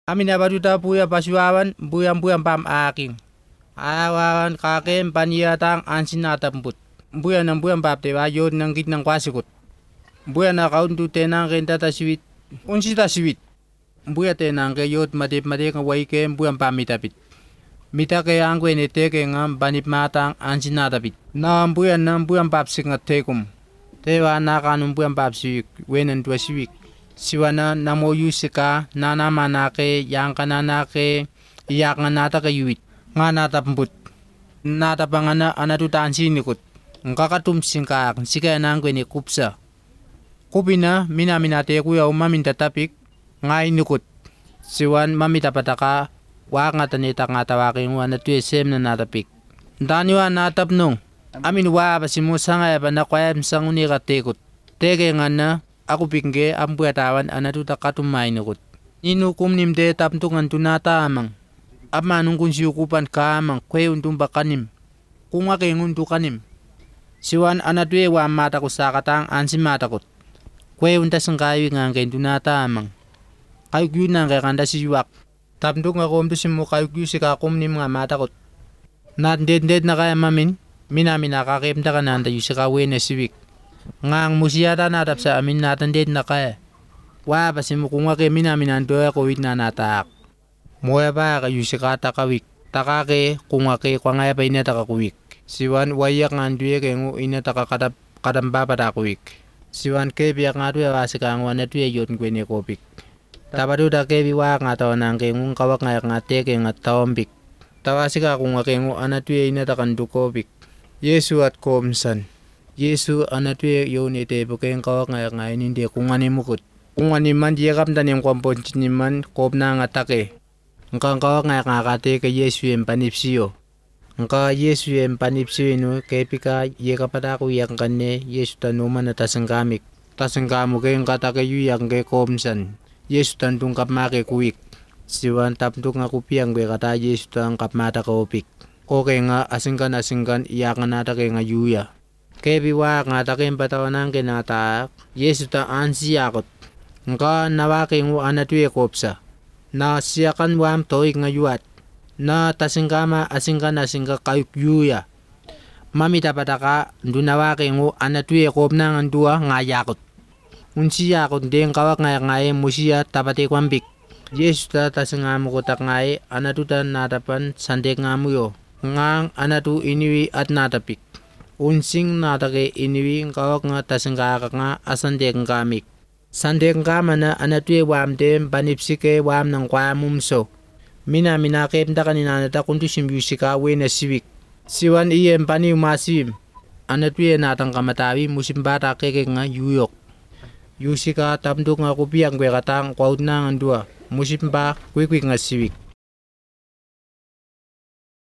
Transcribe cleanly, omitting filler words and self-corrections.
Amin abaduta puya pasuawan buyang pam aking. Awan kakem paniyatang ansinatambut. Buya ng buyang pap tewa yod ng git ng kwasikot. Buya na kauntu tenang kenta tasiwit. Unsi tasiwit. Buya tenang ke yod madip nga waike buyang pamitapit. Mita ke angwe ne teke nga banip matang ansinatapit. Na buya ng buyang pap sing nga tekum. Tewa na kanong buyang pap siwik. Wenen tuwa siwik. Siwana namo yusika nana manake yang kananake iyak nga nata kayuit nga nata pembut nata pangana anatutaan sinikot ngkakatum singkaak sika nang kweni kupsa kupina minaminate kuya umaminta tapik nga inukot siwan mamita pataka wa nga tanita nga tawaking wana tuye sem na natapik daniwa natap nung amin wa pasimusa nga pa nakwayam sang unika tekot teke nga na aku pingge ampu atawan anatuta katumay nukot. Inukum nimde taptungan tunata amang. Amanung kun siukupan ka amang kwe untung bakanim. Kung aking untung kanim. Siwan anatuye wa mata ko sa katang ansi mata kot. Kwe untas ang kayo nga kain tunata amang. Kayuk yun nga kaya kanda si yuwak. Taptung ako umto si mo kayuk yun si kakum ni mga mata kot. Natended na kaya mamin. Minamin nakakimta ka nanda yu si kawe na siwik. Ngang musiyata natap sa amin natandid na kaya. Wa pasimukunga ke minaminandoya ko wit na nataak. Moya ba kayo si kata kawik. Takake kunga ke kwa ngaya pa inataka kuwik. Siwan wayak nganduye ke ngu inataka kadamba pada kuwik. Siwan ke biyak ngaduya wasika ngwa natuye yot kwenye kopik. Tabado da ke biwa ngatawa nang ke ngung kawak ngayak ngate ke ngatawambik. Tawasika kunga ke ngu anatuye inataka ndukopik. Yesu at komsan. Yesu anatuye yoni te bukeng kawak ngayak hindi kungani mukut. Kungani man diyakap dan yung kwampon man kop na ngatake. Ngkang kawak ngayak ngakate ke Yesu yung panipsiyo. Ngka Yesu yung panipsiyo no kepika yekapada ko yak kane Yesu tanuman na tasangkamik. Tasangkamu ke yung katake yu yak ke komsan. Yesu tantungkap make kuwik. Siwan taptung nga kupiang kwe kata Yesu tangkap mata kaupik. Koke nga asingkan iyak nga nata ke nga yuya. Kebiwa nga takin patawanang kinataak, Yesu ta ansiyakot. Nga nawaking wa anatuye kopsa. Na siyakan wam toik nga yuat. Na tasingkama asingka kayuk yuya. Mamita pataka, dunawaking wa anatuye kop na ngandua nga yakot. Unsiyakot din kawak ngaye musiya tapati kwambik. Yesu ta tasingamu kotak ngaye anatutan natapan sandek ngamuyo. Ngang anatu iniwi at natapik. Unsing natake iniwi kawak nga tasangkaka nga asandek ngamik. Sandek ngama na anatuye wam dem panipsike wam ng kwa mumso. Minaminake mda kaninanata kuntu simbyusika we na siwik. Siwan iyem pani umasim. Anatuye natang kamatawi musimbata keke nga yuyok. Yusika tamduk nga kupiang kwe katang kwaut na ngandua. Musimba kwik nga siwik.